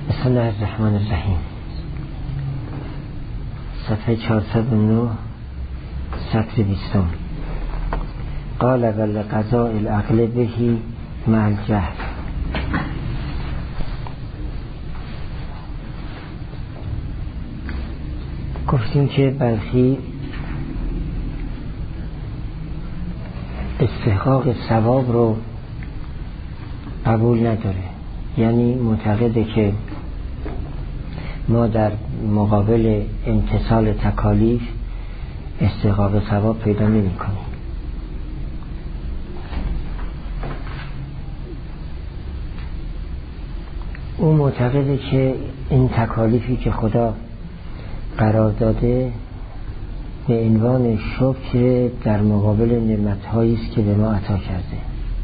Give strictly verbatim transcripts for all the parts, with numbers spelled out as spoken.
بسم الله الرحمن الرحیم. صفحه چهارصد و نه، سطر بیستم. قال ولقضاء العقل بهی مع الجهل. گفتیم که بلخی استحقاق ثواب رو قبول نداره، یعنی معتقده که ما در مقابل امتثال تکالیف استحقاق ثواب پیدا نمی کنیم. او معتقده که این تکالیفی که خدا قرار داده به عنوان شکر در مقابل نعمت‌هایی است که به ما عطا کرده.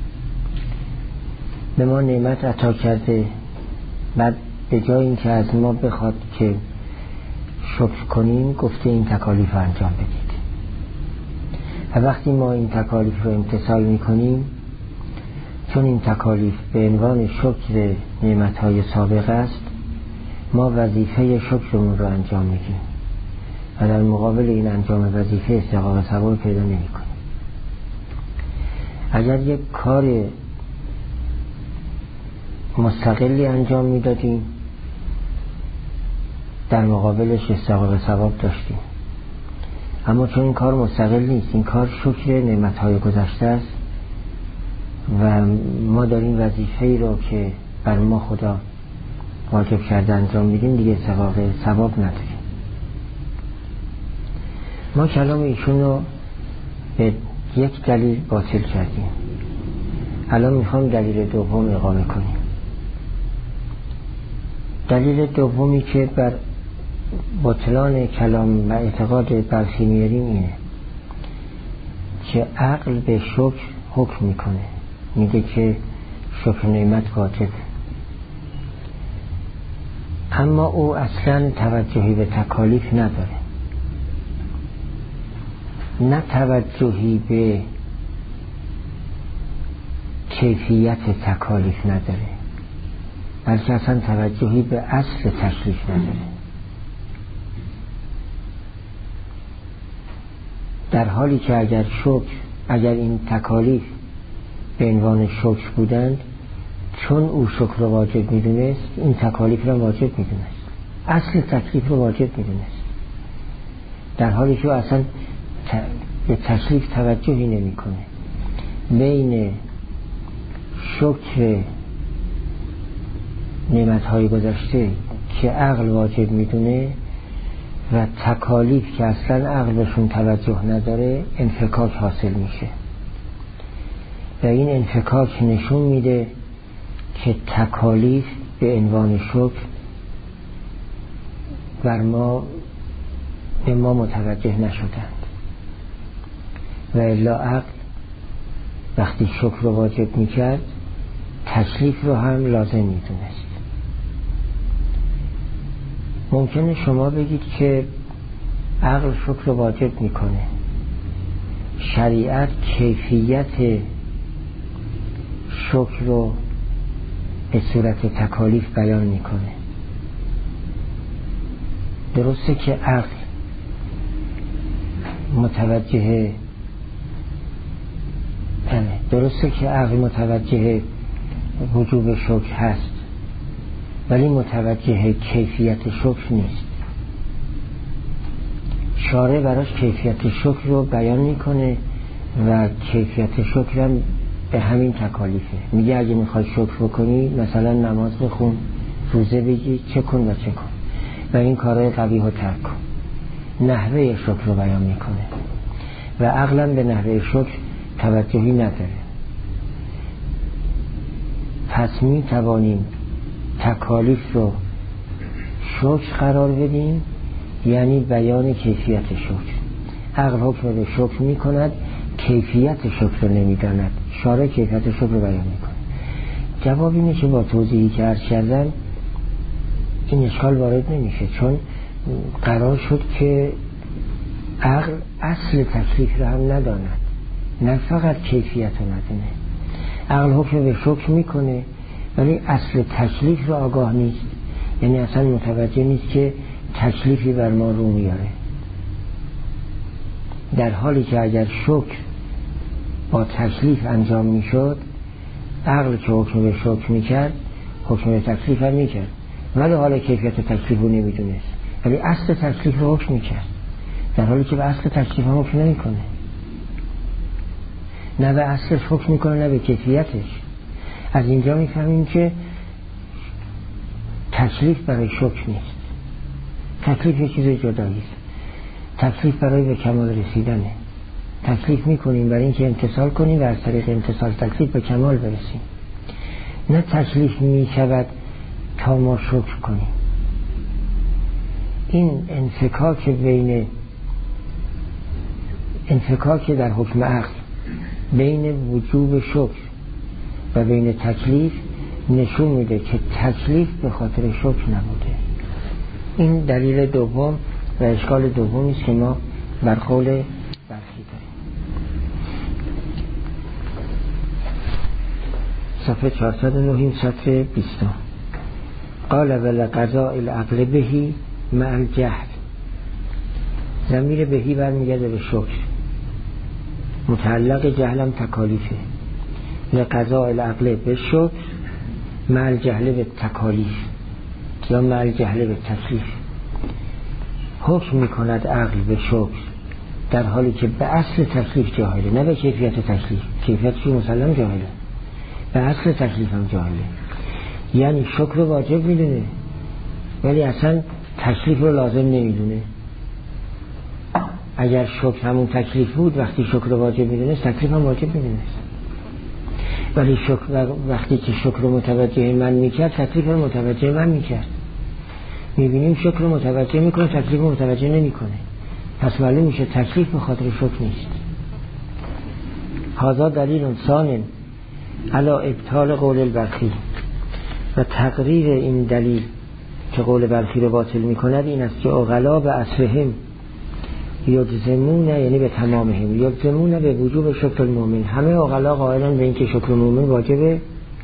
به ما نعمت عطا کرده، بعد به جای اینکه از ما بخواد که شکر کنیم گفته این تکالیف رو انجام بدید. و وقتی ما این تکالیف رو امتثال میکنیم، چون این تکالیف به عنوان شکر نعمت‌های سابق است، ما وظیفه شکرمون رو انجام میدیم و در مقابل این انجام وظیفه استحقاق ثواب پیدا نمی‌کنیم. اگر یک کار مستقلی انجام میدادیم، در مقابلش استحقاق ثواب داشتیم. اما چون این کار مستقل نیست، این کار شکر نعمت‌های گذشته است و ما داریم وظیفه‌ای رو که بر ما خدا واجب کرده انجام میدیم، دیگه استحقاق ثواب نداریم. ما کلام ایشون رو به یک دلیل باطل کردیم. الان میخوام دلیل دوم اقامه کنیم. دلیل دومی که بر بطلان کلام و اعتقاد بلخی میاریم اینه که عقل به شکر حکم میکنه، میگه که شکر نعمت واجب، اما او اصلا توجهی به تکالیف نداره. نه توجهی به کیفیت تکالیف نداره، بلکه اصلا توجهی به اصل تکلیف نداره. در حالی که اگر شکر اگر این تکالیف به عنوان شکر بودند، چون او شکر رو واجب میدونست، این تکالیف رو واجب میدونست، اصل تکلیف رو واجب میدونست، در حالی که اصلا ت... به تکلیف توجهی نمی کنه. بین شکر نعمت‌های گذشته که عقل واجب میدونه و تکالیف که اصلا عقل بهشون توجه نداره انفکاک حاصل میشه و این انفکاک نشون میده که تکالیف به عنوان شکر بر ما به ما متوجه نشدند و الا عقل وقتی شکر رو واجب میکرد تکلیف رو هم لازم میدونست. ممکنه شما بگید که عقل شکر رو واجب میکنه، شریعت کیفیت شکر رو به صورت تکالیف بیان میکنه. درسته که عقل متوجه درسته که عقل متوجه وجوب شکر هست، ولی متوجه کیفیت شکر نیست. شارع براش کیفیت شکر رو بیان میکنه و کیفیت شکر هم به همین تکالیفه. میگه اگه میخوای شکر بکنی، مثلا نماز بخون، روزه بگی، چه کن و چه کن و این کارهای قبیح رو ترک کن. نحوه شکر رو بیان میکنه و عقلا به نحوه شکر توجهی نداره. پس می توانیم تکالیف رو شکر قرار بدیم، یعنی بیان کیفیت شکر. عقل حکم به شکر می کند، کیفیت شکر رو نمی داند. شارع کیفیت شکر رو بیان می کند. جواب اینه که با توضیحی که عرض کردم این اشکال وارد نمیشه، چون قرار شد که عقل اصل تکلیف رو هم نداند، نه فقط کیفیت رو ندونه. عقل حکم به شکر میکنه ولی اصل تکلیف رو آگاه نیست، یعنی اصلا متوجه نیست که تکلیفی بر ما رو میاره، در حالی که اگر شکر با تکلیف انجام میشد، عقل که حکم به شکر میکرد حکم به تکلیف هم میکرد، ولی حالا کیفیت تکلیف رو نمیدونست، ولی اصل تکلیف رو حکم میکرد، در حالی که به اصل تکلیف هم حکم نمیکنه، نه به اصلش حکم میکنه نه به کیفیتش. از اینجا میفهمیم که تکلیف برای شکر نیست، تکلیف یه چیز جدایی است. تکلیف برای به کمال رسیدنه، تکلیف میکنیم برای اینکه امتثال کنیم و از طریق امتثال تکلیف به کمال برسیم، نه تکلیف میشود تا ما شکر کنیم. این انفکاک بین انفکاک در حکم عقل بین وجوب شکر و بین تکلیف نشون میده که تکلیف به خاطر شکر نبوده. این دلیل دوم و اشکال دومی است که ما بر قول برخی داریم. صفحه چهارصد و نه سطر بیست. قال ولقضاء العقل بهی مع الجهل. ضمیر بهی برمیگرده به شکر، متعلق جهلم تکالیفه. لقضاء العقل به شکر مع الجهل به تکالیف یا مع الجهل به تکلیف. حکم میکند عقل به شکر در حالی که به اصل تکلیف جاهله، نه به کیفیت تکلیف، کیفیتش مسلم جاهله، به اصل تکلیف هم جاهله. یعنی شکر رو واجب میدونه ولی اصلا تکلیف رو لازم نمیدونه. اگر شکر همون تکلیف بود، وقتی شکر رو واجب میدونه تکلیف هم واجب میدونه، ولی شکر وقتی که شکر رو متوجه من میکرد تکلیف رو متوجه من میکرد. میبینیم شکر رو متوجه میکنه تکلیف رو متوجه نمیکنه، پس معلوم میشه تکلیف به خاطر شکر نیست. هذا دلیل ثان علی ابطال قول البرخی. و تقریر این دلیل که قول برخی رو باطل میکند این است که عقلا به اصلهم یجزمون، یعنی به تمامهم، یجزمون به وجوب شکر المؤمن. همه عقلا قائلن به این که شکر المؤمن واجبه،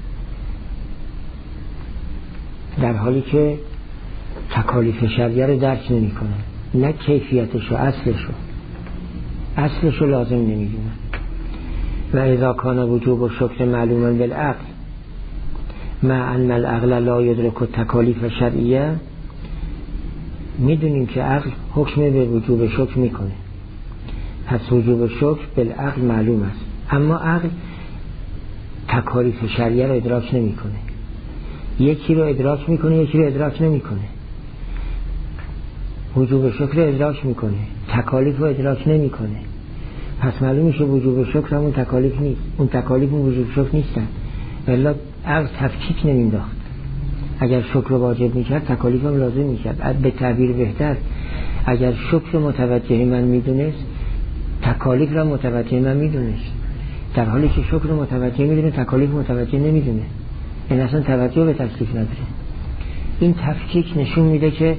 در حالی که تکالیف شرعیه رو درک نمی کنن، نه کیفیتش و اصلش رو اصلش رو لازم نمی دونن. و اذا کان وجوب و شکر معلوما بالعقل مع ان العقل لا یدرک تکالیف شرعیه، میدونیم که عقل حکم به وجوب شکر میکنه، پس وجوب شکر بالعقل معلوم است، اما عقل تکالیف شرعیه رو ادراک نمیکنه. یکی رو ادراک میکنه یکی رو ادراک نمیکنه. وجوب شکر رو ادراک میکنه، تکالیف رو ادراک نمیکنه، پس معلوم میشه وجوب شکر همون تکالیف نیست، اون تکالیف اون وجوب شکر نیستن. ولی عقل تفکیک نمینداخت. اگر شکر رو واجب میکرد تکالیف هم لازم میکرد. به تعبیر بهتر، اگر شکر متوجه من میدونست تکالیف را متوجه من میدونست، در حالی که شکر متوجه میدونه تکالیف متوجه نمیدونه، این اصلا توجه به تکلیف نداره. این تفکیک نشون میده که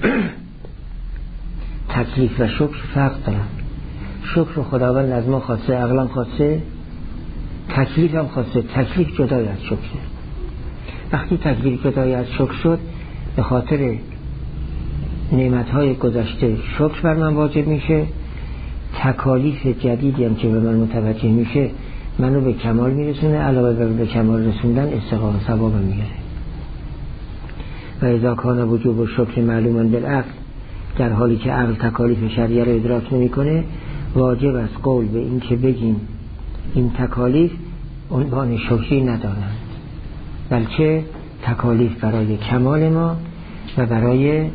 تکلیف و شکر فرق دارن. شکر خداوند از ما خواسته، عقلم خواسته، تکلیف هم خواسته. تکلیف جدای از شکر. وقتی تکلیف جدای از شکر شد، به خاطر نعمتهای گذشته شکر بر من واجب میشه، تکالیف جدیدی هم که به من متوجه میشه منو به کمال میرسونه، علاوه بر به کمال رسوندن استحقاق ثواب میگیره. و اذا کان وجوب و شکر معلوما بالعقل، در حالی که عقل تکالیف شرعیه رو ادراک نمیکنه، واجب است قول به این که بگیم این تکالیف عنوان شکری ندارند، بلکه تکالیف برای کمال ما و برای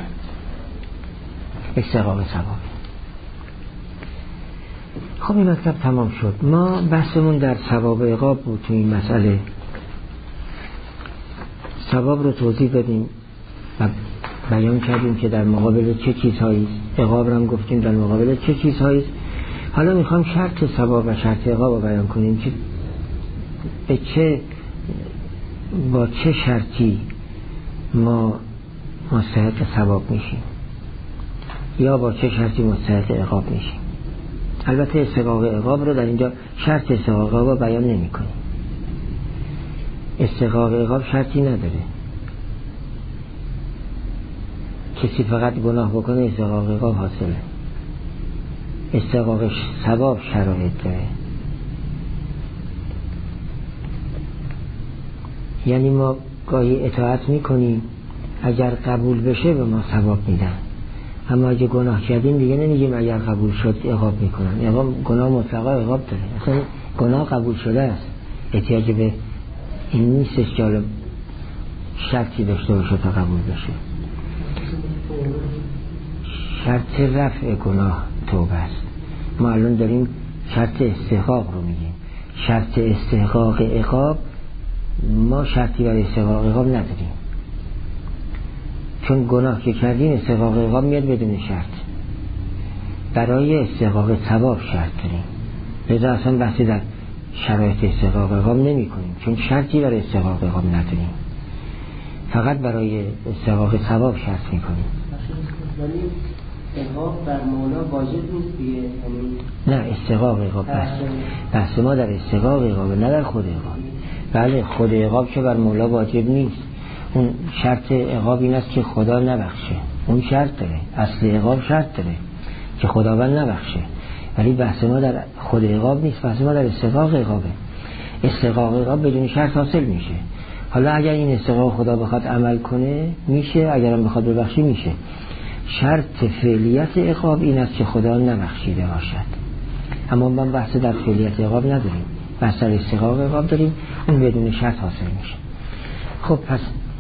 استحقاق ثواب. خب این مطلب تمام شد. ما بحثمون در ثواب و عقاب بود. تو این مسئله ثواب رو توضیح دادیم و بیان کردیم که در مقابل چه چیزهایی، عقاب رو هم گفتیم در مقابل چه چیزهایی. حالا میخوام شرط ثواب و شرط عقاب رو بیان کنیم که به چه با چه شرطی ما مستحق ثواب میشیم یا با چه شرطی مستحق عقاب میشیم. البته استحقاق عقاب رو در اینجا شرط استحقاق عقاب رو بیان نمی کنیم. استحقاق عقاب شرطی نداره. کسی فقط گناه بکنه استحقاق عقاب حاصله. استحقاق ثواب شرایط داره. یعنی ما گاهی اطاعت میکنیم، اگر قبول بشه به ما ثواب میدن، اما اگه گناه کردیم دیگه نمیگیم اگر قبول شد عقاب میکنن. عقاب گناه مطلقا عقاب داره، اصلا گناه قبول شده است، احتیاج به این نیستش که حالا شرطی داشته باشه تا قبول بشه. شرط رفع گناه توبه است. ما الان داریم شرط استحقاق رو میگیم. شرط استحقاق عقاب ما شرطی برای استحقاق عقاب نداریم، چون گناه که کردیم استحقاق عقاب میاد بدون شرط. برای استحقاق ثواب شرط داریم، لذا اصلا بحثی در شرایط استحقاق عقاب نمی کنیم، چون شرطی برای استحقاق عقاب نداریم، فقط برای استحقاق ثواب شرط می کنیم. عقاب بر مولا واجب نیست دیگه؟ نه، استحقاق عقاب بحث بحث ما در استحقاق عقاب، نه در خود عقاب. بله، خود عقاب که بر مولا واجب نیست. اون شرط عقاب این است که خدا نبخشه، اون شرط داره، اصل عقاب شرط داره که خداوند نبخشه، ولی بحث ما در خود عقاب نیست، بحث ما در استحقاق عقابه. استحقاق عقاب بدون شرط حاصل میشه. حالا اگر این استحقاق خدا بخواد عمل کنه میشه، اگر هم بخواد ببخشه میشه. شرط فعلیت عقاب این است که خدا نبخشیده باشد، اما من بحث در فعلیت عقاب نداریم، بحث در استحقاق عقاب داریم، اون بدون شرط حاصل میشه. خب پس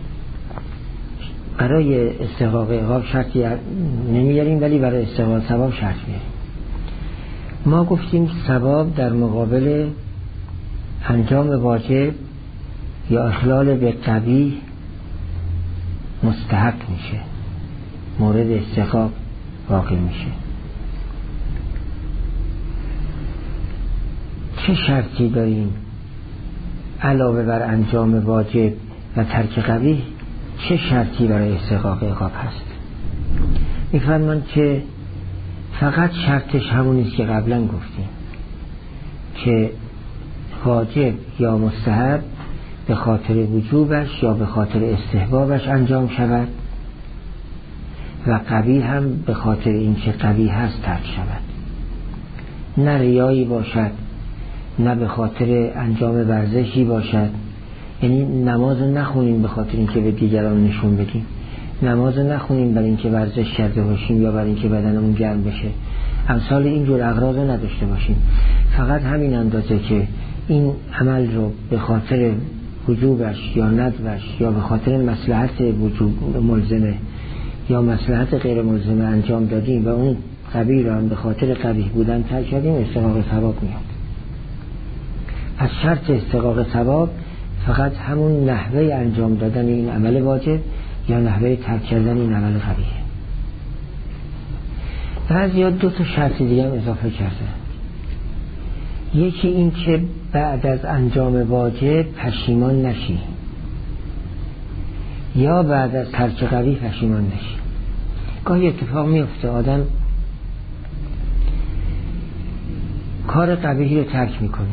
برای استحقاق عقاب شرطی نمیاریم، ولی برای استحقاق ثواب شرط میاریم. ما گفتیم ثواب در مقابل انجام واجب یا اخلال به قبیح مستحق میشه، مورد استحقاق واقع میشه. چه شرطی داریم علاوه بر انجام واجب و ترک قبیح؟ چه شرطی برای استحقاق عقاب هست؟ میفرمان که فقط شرطش همونیست که قبلا گفتیم، که واجب یا مستحب به خاطر وجوبش یا به خاطر استحبابش انجام شود و قبیح هم به خاطر اینکه قبیح هست ترک شود. نه ریایی باشد، نه به خاطر انجام ورزشی باشد. یعنی نماز نخونیم به خاطر اینکه به دیگران نشون بدیم، نماز نخونیم برای اینکه ورزش کرده باشیم یا برای اینکه بدنمون گرم بشه، امثال اینجور اغراض نداشته باشیم. فقط همین اندازه که این عمل رو به خاطر وجوبش یا ندبش یا به خاطر مصلحت وجوب ملزمه یا مصلحت غیر ملزمه انجام دادیم و اون قبیح رو هم به خاطر قبیح بودن ترک کردیم، استحقاق ثواب میاد. از شرط استحقاق ثواب فقط همون نحوه انجام دادن این عمل واجب یا نحوه ترک کردن این عمل قبیحه. بعضیا دو تا شرط دیگه هم اضافه کرده. یکی این که بعد از انجام واجب پشیمان نشی، یا بعد از ترک قبیح پشیمان نشی. گاهی اتفاق میفته آدم کار قبیحی رو ترک میکنه،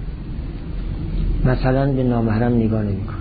مثلا به نامحرم نگاه نمیکنه،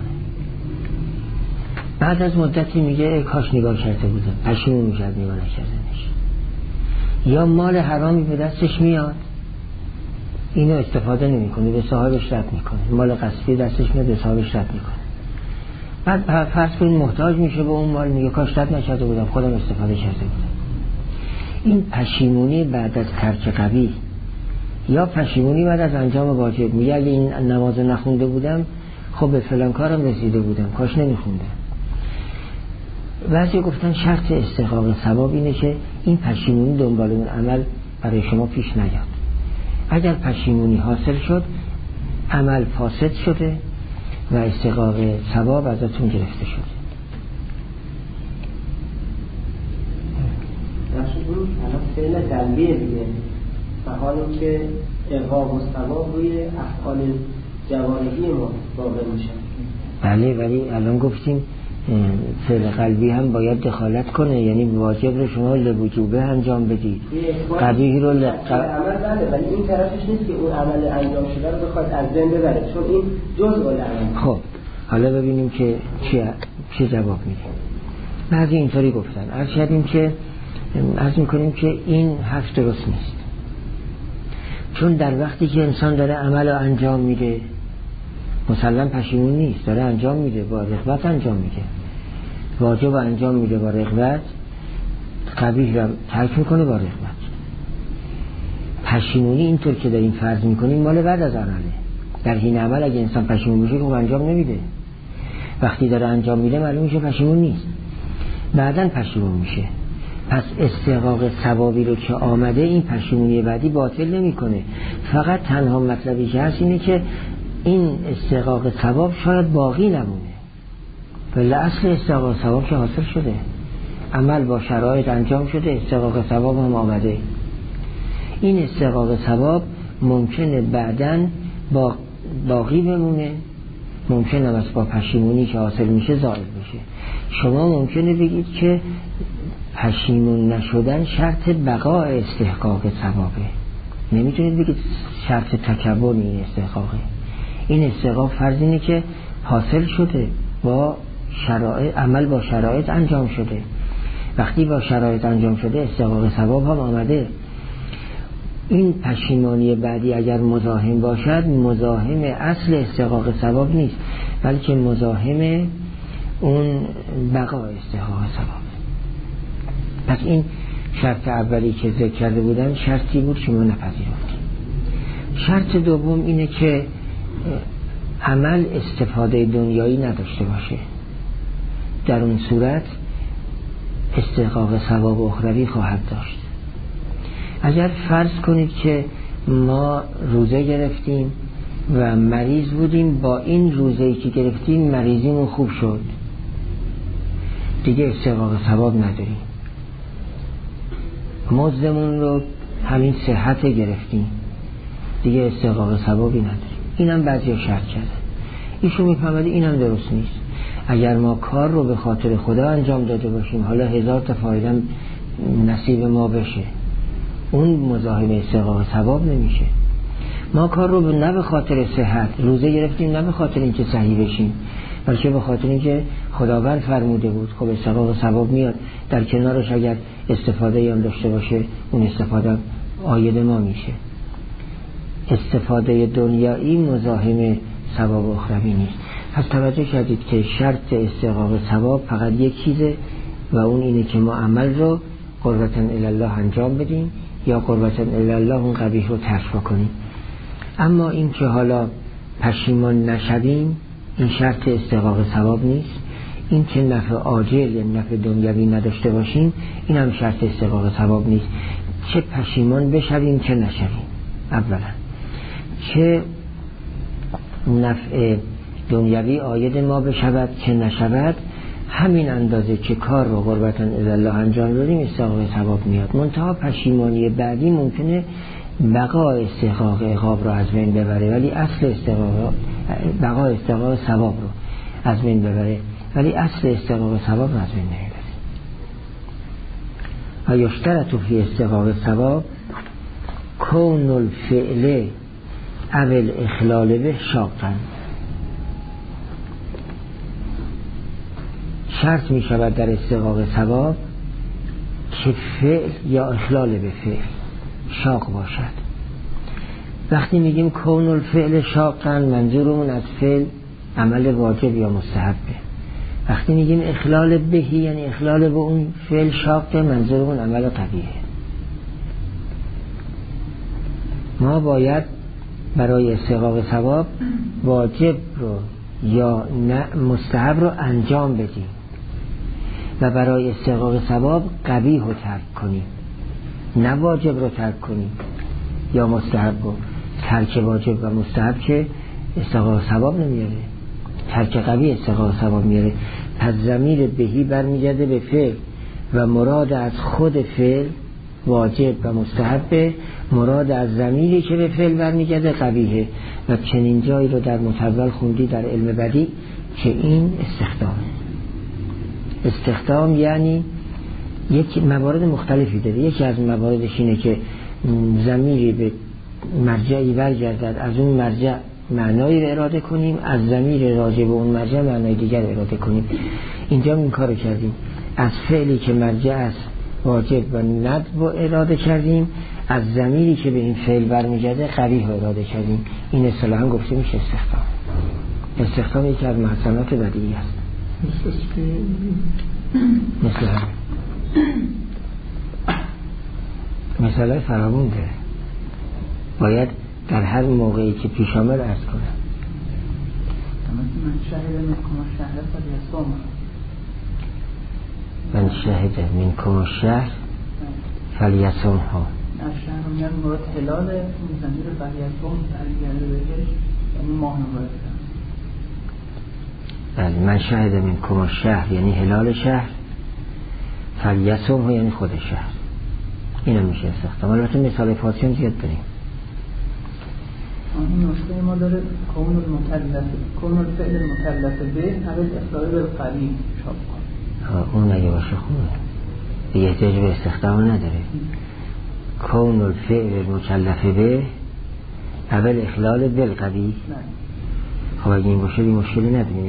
بعد از مدتی میگه کاش نگاه کرده بودم، پشیمون میشه نگاه نکردنش. یا مال حرامی به دستش میاد، اینو استفاده نمیکنه، به صاحبش رد میکنه، مال قصدی دستش میاد به صاحبش رد میکنه. بعد فرض کنید محتاج میشه به اون مال، میگه کاش رد نکرده بودم، خودم استفاده کرده بودم. این پشیمونی بعد از ترک قبیح یا پشیمونی بعد از انجام واجب، میگه اگه این نماز نخونده بودم خب به فلان کارم رسیده بودم، کاش نمیخوندم. بعضی گفتن شرط استحقاق ثواب اینه که این پشیمونی دنبال اون عمل برای شما پیش نیاد. اگر پشیمونی حاصل شد عمل فاسد شده و استحقاق ثواب ازتون گرفته شده. نشون الان فعل قلبیه دیگه، و حالا که عقاب و ثواب روی افعال جوارحی ما واقع میشن. بله، ولی الان گفتیم فعل قلبی هم باید دخالت کنه، یعنی واجب رو شما لوجوبه انجام بدید، قبیح رو ل... ق... عمل بله، ولی این طرفش نیست که اون عمل انجام شده رو بخواد از ذهن ببره، چون این جزء العمل. خب حالا ببینیم که چی چی جواب میده. بعضی اینطوری گفتن. عرض کردیم که عرض میکنیم که این حرف درست نیست، چون در وقتی که انسان داره عمل رو انجام میده مسلم پشیمون نیست، داره انجام میده، با رغبت انجام میده، واجب رو انجام میده با رغبت، قبیح رو ترک میکنه با رغبت. پشیمونی اینطور که داریم فرض میکنیم مال بعد از عمله. در حین عمل اگه انسان پشیمون بشه که انجام نمیده، وقتی داره انجام میده معلوم میشه پشیمون نیست، بعداً پشیمون میشه. پس استحقاق ثوابی رو که آمده این پشیمونی بعدی باطل نمیکنه. فقط تنها مطلبی که هست اینه که این استحقاق ثواب شاید باقی نمونه، ولی اصل استحقاق ثواب که حاصل شده، عمل با شرایط انجام شده، استحقاق ثواب هم آمده. این استحقاق ثواب ممکنه بعداً با باقی بمونه، ممکنه هم با پشیمونی که حاصل میشه زائل بشه. شما ممکنه بگید که پشیمون نشدن شرط بقای استحقاق ثوابه، نمیتونید بگید شرط تکبر این استحقاقه. این استحقاق فرض اینه که حاصل شده، با شرایط، عمل با شرایط انجام شده. وقتی با شرایط انجام شده استحقاق ثواب هم آمده. این پشیمانی بعدی اگر مزاحم باشد مزاحم اصل استحقاق ثواب نیست، بلکه مزاحم اون بقای استحقاق ثواب. پس این شرط اولی که ذکر کرده بودن شرطی بود که ما نپذیرفتیم. شرط دوم اینه که عمل استفاده دنیایی نداشته باشه، در اون صورت استحقاق ثواب اخروی خواهد داشت. اگر فرض کنید که ما روزه گرفتیم و مریض بودیم، با این روزه‌ای که گرفتیم مریضیمون خوب شد، دیگه استحقاق ثواب نداریم. مزدمون رو همین صحت گرفتیم، دیگه استحقاق ثوابی نداریم. اینم بعضیا شرط کردن، ایشون میفهمده اینم درست نیست. اگر ما کار رو به خاطر خدا انجام داده باشیم، حالا هزار تا فایده نصیب ما بشه، اون مزاحم استحقاق ثواب نمیشه. ما کار رو نه به خاطر صحت، روزه گرفتیم نه به خاطر اینکه صحیح بشیم، بلکه به خاطر اینکه خداوند فرموده بود، خب استحقاق ثواب میاد. در کنارش اگر استفاده هم داشته باشه اون استفاده عاید ما میشه. استفاده دنیایی مزاحم ثواب اخروی نیست. پس توجه کردید که شرط استحقاق ثواب فقط یک چیزه و اون اینه که ما عمل رو قربتاً الی الله انجام بدیم یا قربتاً الی الله اون قبیح رو ترک کنیم. اما این که حالا پشیمان نشویم این شرط استحقاق ثواب نیست. این که نفع عاجل یا نفع دنیوی نداشته باشیم این هم شرط استحقاق ثواب نیست. چه پشیمان بشویم چه نشویم، اولا چه نفع دنیوی عاید ما بشود چه نشود، همین اندازه که کار رو قربتاً الی الله انجام بدیم استحقاق ثواب میاد. منتها پشیمانی بعدی ممکنه بقای استحقاق عقاب رو از بین ببره، ولی اصل استحقاق بقای استحقاق ثواب رو از بین ببره، ولی اصل استحقاق ثواب رو از بین نمیبره. و یشترط فی استحقاق ثواب کون الفعل اول اخلال به شاقا. شرط می شود در استحقاق ثواب که فعل یا اخلال به فعل شاق باشد. وقتی میگیم کون الفعل شاقا منظورمون از فعل عمل واجب یا مستحبه. وقتی میگیم اخلال بهی یعنی اخلال به اون فعل شاقه منظورمون عمل قبیحه. ما باید برای استحقاق ثواب واجب رو یا مستحب رو انجام بدیم و برای استحقاق ثواب قبیح رو ترک کنیم، نه واجب رو ترک کنیم یا مستحب رو. ترک واجب و مستحب که استحقاق ثواب نمیاره، ترک قبیح استحقاق ثواب میاره. پس ضمیر بهی برمیگرده به فعل و مراد از خود فعل واجب و مستحب، مراد از ضمیری که به فعل برمیگرده قبیحه. و چنین جایی رو در متول خوندی در علم بدیع که این استخدام استخدام یعنی یک موارد مختلفی داره. یکی از مواردش اینه که ضمیری به مرجعی برگردد، از اون مرجع معنایی رو اراده کنیم، از ضمیر راجع به اون مرجع معنای دیگر اراده کنیم. اینجا این کارو کردیم. از فعلی که مرجع است واجب و ندب و اراده کردیم، از ضمیری که به این فعل برمیگرده قبیح و اراده کردیم. این اصطلاحاً گفته میشه استخدام. استخدام یکی از محسنات بدیعی است. مثل هم مثال فراوون داره، باید در هر موقعی که پیش آمد عرض کنم. من شهد منکم الشهر فلیصوم من شهد منکم الشهر فلیصوم ها. الشهر میگن مراد هلال زمیر فلیصوم برگرده بهش، یعنی ماه مبارک. بله، من شهد منکم الشهر یعنی هلال شهر، فلیصوم ها یعنی خود شهر. این هم میشه استخدام. البته مثال فارسی هم زیاد داریم. این نسخه ما داره کون المکلف کون الفعل المکلف به اول اخلال بالقریب چاپ کنه. اون اگه باشه خوبه، دیگه احتیاج به استخدام نداره. کون الفعل المکلف به اول اخلال بالقریب. خب اگه این باشه بی مشکلی نداریم.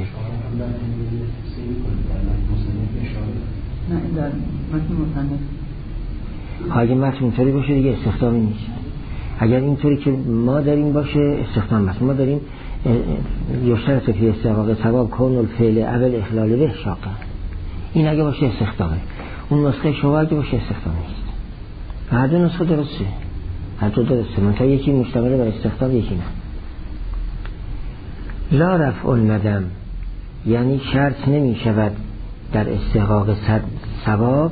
نه این در متن مصنف. اگه متن اینطوری باشه دیگه استخدامی نیست. اگر اینطوری که ما داریم باشه استخدام است. ما داریم یشترط فی استحقاق ثواب کون الفعل اول اخلال به شاقه. این اگه باشه استخدامه. اون نسخه شما اگه باشه استخدام نیست. هر دو نسخه درسته، هر دو درسته، منتها یکی مشتمل بر استخدام یکی نه. لا رفع الندم یعنی شرط نمی شود در استحقاق ثواب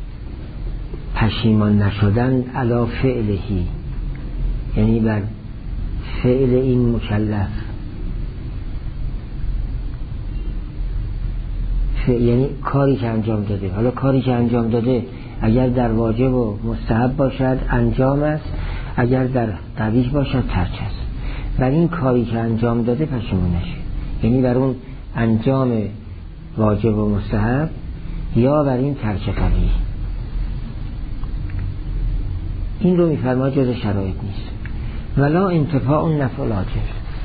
پشیمان نشدن علی فعلهی، یعنی بر فعل این مکلف، یعنی کاری که انجام داده. حالا کاری که انجام داده اگر در واجب و مستحب باشد انجام است، اگر در قبیح باشد ترک است. بر این کاری که انجام داده پشیمان نشه، یعنی بر اون انجام واجب و مستحب یا بر این ترک قبیح. این رو میفرماید جز شرایط نیست. ولا انتفاع نفع الاجر،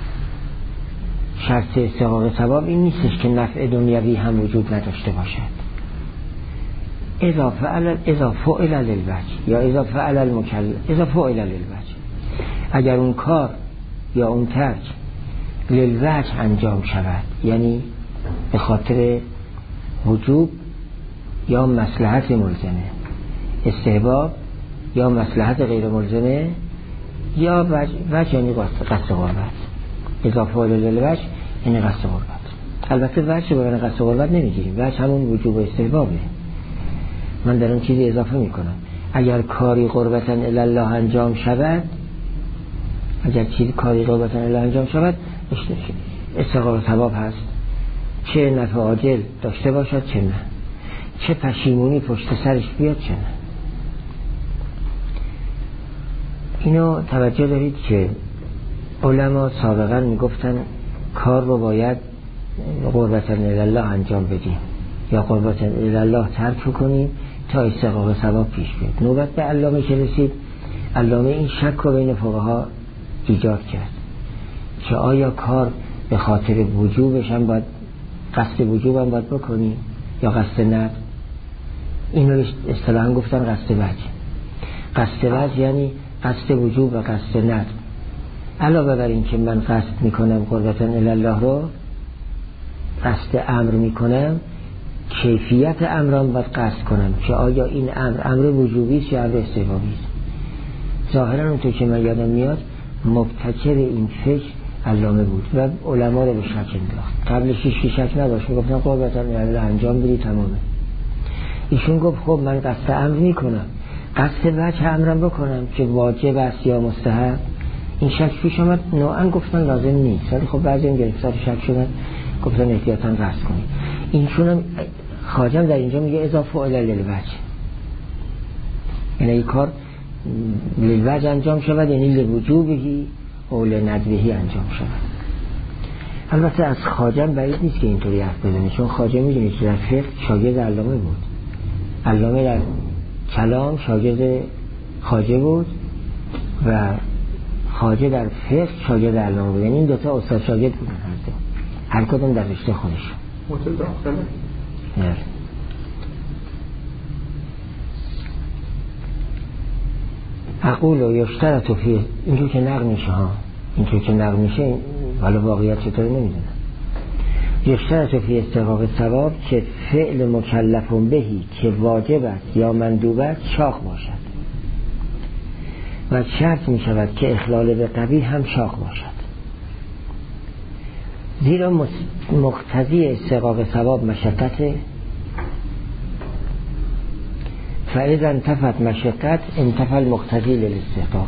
شرط استحقاق ثواب این نیستش که نفع دنیوی هم وجود نداشته باشد. اذا فعل اذا فعل للوجه یا اذا فعل المکلف اذا فعل للوجه، اگر اون کار یا اون ترک للوجه انجام شود، یعنی به خاطر وجوب یا مصلحت ملزمه، استحباب یا مصلحت غیر ملزمه، یا وجه یعنی قصد قربت. اذا فعل للوجه یعنی قصد قربت. البته وجه برای قصد قربت نمیگیریم، وجه همون وجوب و استحبابه. من در اون چیزی اضافه میکنم. اگر کاری قربتاً الی الله انجام شود، اگر چیزی کاری قربتاً الی الله انجام شود استحقاق ثواب هست، چه نفع عاجل داشته باشد چه نه، چه پشیمونی پشت سرش بیاد چه نه. اینو توجه دارید که علما سابقا میگفتن کار رو باید قربتاً الی الله انجام بدیم یا قربتاً الی الله ترک کنیم تا استحقاق ثواب پیش بیاد. نوبت به علامه که رسید، علامه این شک رو بین فقها ایجاد کرد که آیا کار به خاطر وجوبش هم باید قصد وجوب هم باید بکنیم یا قصد ندب. این رو اصطلاحاً گفتن قصد وجه. قصد وجه یعنی قصد وجوب و قصد ندب. علاوه بر این که من قصد میکنم قربتاً الی الله رو قصد امر میکنم، کیفیت امران باید قصد کنم که آیا این امر امر وجوبی است یا امر استحبابی است. ظاهرا اونطور که من یادم میاد مبتکر این فکر علامه بود و علما رو به شک انداخت. قبلش هیچ شک نداشت، میگفتن قربتاً الی الله انجام بدید تمامه. ایشون گفت خب من قصد امر میکنم، قصد وجه امرم بکنم که واجب است یا مستحب. این شک پیش آمد، نوعا گفتن لازم نیست، ولی خب بعضی هم گرفتار شک شدن گفتن احتیاطاً قصد کنید. اینشون هم خواجم در اینجا میگه اضافه الی للوجه، یعنی این کار للوجه انجام شود یعنی لوجوبهی او لندبهی انجام شود. البته از خواجم بعید نیست که اینطوری حرف بزنه، چون خواجم میدونید که در فقه شاگرد علامه بود. علامه در کلام شاگرد خواجه بود و خواجه در فقه شاگرد علامه بود، یعنی این دوتا استاد شاگرد بودن هر دو، هر کدوم در رشته خودشون. متداخله. نه اقول و یشترط فی، اینجور که نقل میشه ها، اینجور که نقل میشه حالا واقعیت چطوری نمیدونم. یشترط فی استحقاق ثواب که فعل مکلف بهی که واجب است یا مندوب است شاق باشد و شرط می شود که اخلال به قبیح هم شاق باشد، زیرا مقتضی استحقاق ثواب مشقت، فاذا انتفت مشقت انتفى المقتضی للاستحقاق.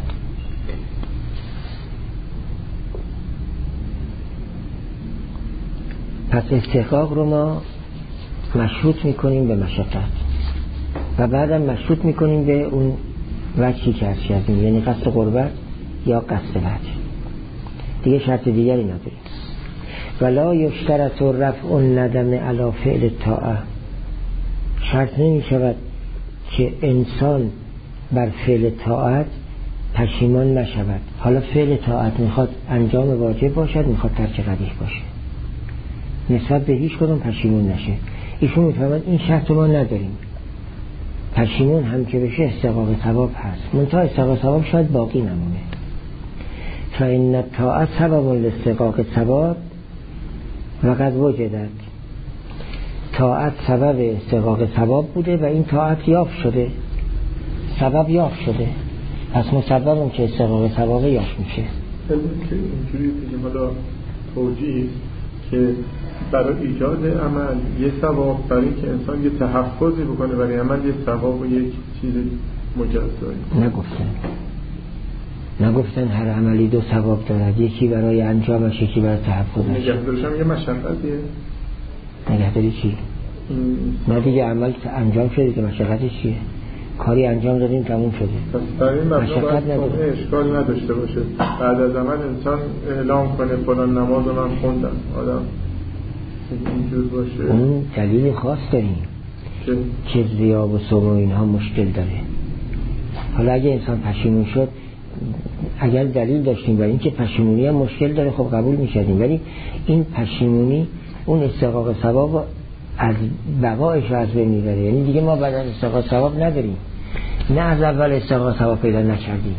پس استحقاق رو ما مشروط میکنیم به مشقت و بعدم مشروط میکنیم به اون وجهی که هرچی هستیم، یعنی قصد قربت یا قصد وجه، دیگه شرط دیگری نداریم. ولا یشترط رفع الندم علی فعل طاعه، شرط نمی شود که انسان بر فعل طاعت پشیمان نشود. حالا فعل طاعت میخواد انجام واجب باشد، میخواد ترک قبیح باشه، نسبت به هیچ کدوم پشیمون نشه. ایشون میفهمد این شرط ما نداریم، پشیمون هم که بشه استحقاق ثواب هست، منتها استحقاق ثواب شاید باقی نمونه. فإن الطاعة سبب لاستحقاق ثواب و قد وجدت، طاعت سبب استحقاق ثواب بوده و این طاعت یافت شده، سبب یافت شده، پس مسببم که استحقاق ثواب یافت میشه. اینجوری بگیم حالا توجیه که برای ایجاد عمل یه ثواب، برای اینکه انسان یه تحفظی بکنه برای عمل یه ثواب و یک چیز مجزایی. نگفتن نگفتن هر عملی دو ثواب دارد، یکی برای انجامش یکی برای تحفظش. نگهداریش هم یه مشقتیه. نگهداری چی؟ نه دیگه عمل انجام شده که مشقتش چیه؟ کاری انجام دادیم تموم شده. پس برای این مبنا باید اشکال نداشته باشه بعد از عمل انسان اعلام کنه فلان نماز رو من خوندم، آدم اینجور باشه. اون دلیل خاص داریم که که ریاء و سمع و اینها مشکل داره. حالا اگه انسان پشیمون شد، اگر دلیل داشتیم برای اینکه پشیمونی هم مشکل داره خب قبول می‌شدیم، ولی این پشیمونی اون استحقاق ثواب از بقایش از بین میبره، یعنی دیگه ما بعد از استحقاق ثواب نداریم، نه از اول استحقاق ثواب پیدا نکردیم.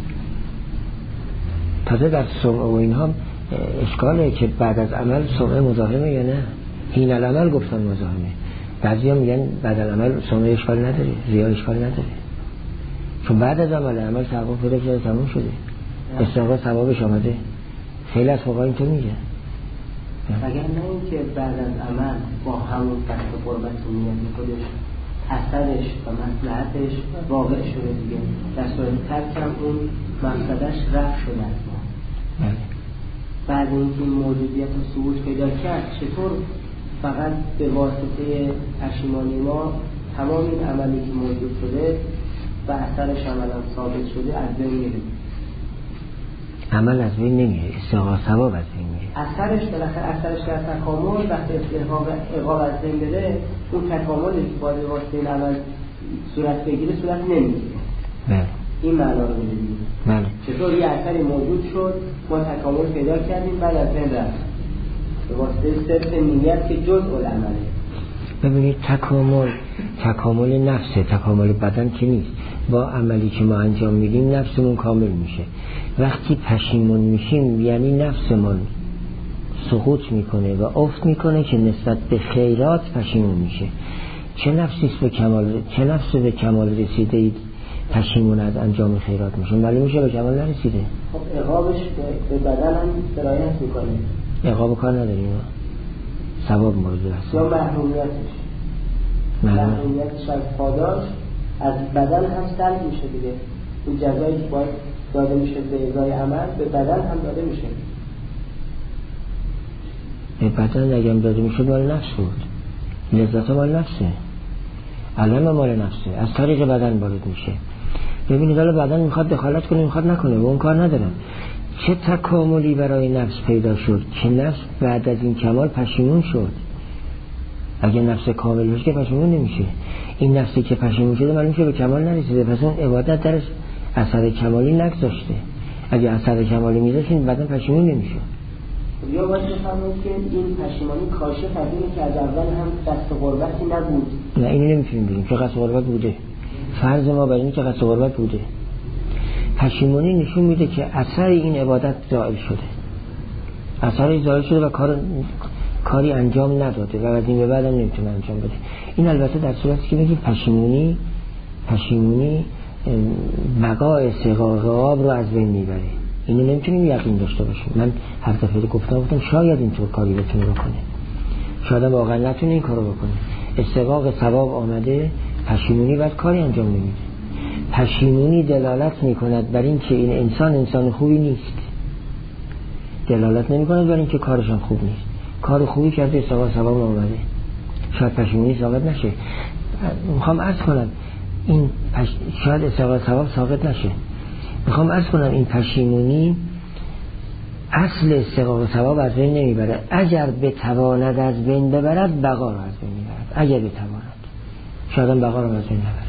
تازه در سمع و اینها اشکاله که بعد از عمل سمع مزاحمه یا نه. حین العمل گفتن مزاحمه، بعضی ها میگن بعد از عمل سمع اشکال نداره، ریاء اشکال نداره، چون بعد از عمل عمل ثواب پیدا شده تموم شده، استحقاق ثوابش آمده. خیلی از فقها اینطور میگن. اگر نه اینکه بعد از عمل با همون قصد قربت نیت خودش اثرش و مصلحتش واقع شده دیگه، در صورت ترکم اون مقصدش رفع شده از ما. بعد اینکه این موجودیت و ثبوت پیدا کرد، چطور فقط به واسطه پشیمانی ما تمام این عملی که موجود شده و اثرش عملا ثابت شده از بین میره؟ عمل از بین نمیره، استحقاق ثواب از بین میره. اثرش بالاخره اثرش در تکامل وقتی استحقاق عقاب از بین بره، اون تکاملی که باید واسطه این عمل صورت بگیره صورت نمیگیره. بله. این معنا رو میدونیم. بله. چطور یه اثری موجود شد، ما تکامل پیدا کردیم بعد از بین رفت به واسطه صرف نیت که جزء العمله. ببینید تکامل تکامل نفسه، تکامل بدن که نیست. با عملی که ما انجام میدیم نفسمون کامل میشه. وقتی پشیمون میشیم یعنی نفسمون سقوط میکنه و افت میکنه که نسبت به خیرات پشیمون میشه. چه نفسی به کمال چه نفسی به کمال رسیده اید پشیمون از انجام خیرات میشه؟ معلوم میشه به کمال نرسیده. خب عقابش به بدن هم سرایت میکنه. عقاب کار نداریم، ثواب مورد است. یا محرومیتش محرومیتش از پاداش از بدن هم سلب میشه دیگه. این جزایی که باید داده میشه به ازای عمل به بدن هم داده میشه. به بدن اگه هم داده میشه مال نفس بود، لذت مال نفسه، علم مال نفسه، از طریق بدن وارد میشه. ببینید حالا بدن میخواد دخالت کنه میخواد نکنه، و اون کار ندارم. چه تکاملی برای نفس پیدا شد که نفس بعد از این کمال پشیمون شد. اگه نفس کامل باشه که پشیمون نمیشه. این نفسی که پشیمون شده معلوم میشه به کمال نرسیده، پس اون عبادت درش اثر کمالی نگذاشته. اگه اثر کمالی میذاشت این بدن پشیمون نمیشه. یا باید بفهمید که این پشیمانی کاشف از اینه که از اول هم قصد قربتی نبود. نه اینو نمیتونیم بگیم که قصد قربت بوده. فرض ما بر اینه که قصد قربت بوده. پشیمونی نشون میده که اثر این عبادت زائل شده، اثر زائل شده و کار کاری انجام نداده و از این به بعد هم نمیتونه انجام بده. این البته در صورتی که بگیم پشیمونی پشیمونی بقای استحقاق آب رو از بین میبره. اینو نمیتونیم یقین داشته باشیم. من هر دفعه گفتم گفتم شاید اینطور کاری بتونه بکنه، شاید واقعا نتونه این کارو بکنه. استحقاق ثواب آمده، پشیمونی بعد کاری انجام نمیده. پشیمونی دلالت میکند بر این که این انسان انسان خوبی نیست، دلالت نمیکند بر این که کارش هم خوب نیست. کار خوبی کرده، استحقاق ثواب آمده، شاید پشیمونی ثابت نشه. میخوام عرض کنم این پش... شاید استحقاق ثواب ثابت نشه. میخوام عرض کنم این پشیمونی اصل استحقاق ثواب از بین نمیبره. اگر بتواند از بین ببرد بقا رو از بین میبرد. اگر بتواند، شاید هم بقا رو از بین نبرد.